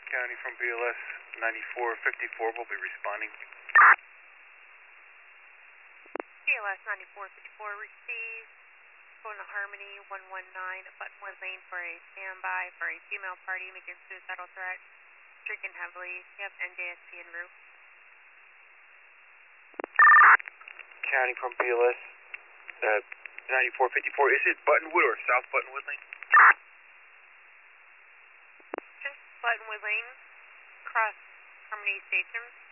County from BLS 9454 will be responding. BLS 9454 received. Going to Harmony 119 at Buttonwood Lane for a standby for a female party making suicidal threat, drinking heavily. You have NJSP en route. County from BLS 9454. Is it Buttonwood or South Buttonwood Lane? Just Buttonwood Lane, across Harmony Station.